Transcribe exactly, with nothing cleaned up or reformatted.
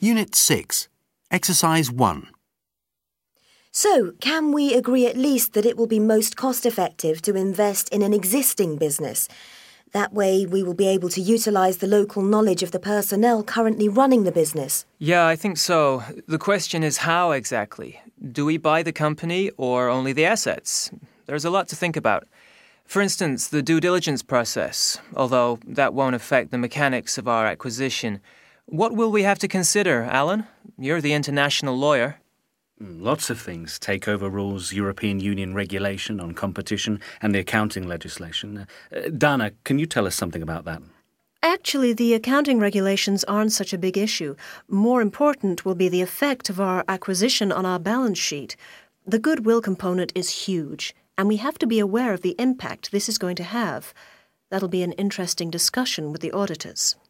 Unit six, Exercise one. So, can we agree at least that it will be most cost-effective to invest in an existing business? That way we will be able to utilise the local knowledge of the personnel currently running the business. Yeah, I think so. The question is how exactly? Do we buy the company or only the assets? There's a lot to think about. For instance, the due diligence process, although that won't affect the mechanics of our acquisition. What will we have to consider, Alan? You're the international lawyer. Lots of things. Takeover rules, European Union regulation on competition, and the accounting legislation. Uh, Dana, can you tell us something about that? Actually, the accounting regulations aren't such a big issue. More important will be the effect of our acquisition on our balance sheet. The goodwill component is huge, and we have to be aware of the impact this is going to have. That'll be an interesting discussion with the auditors.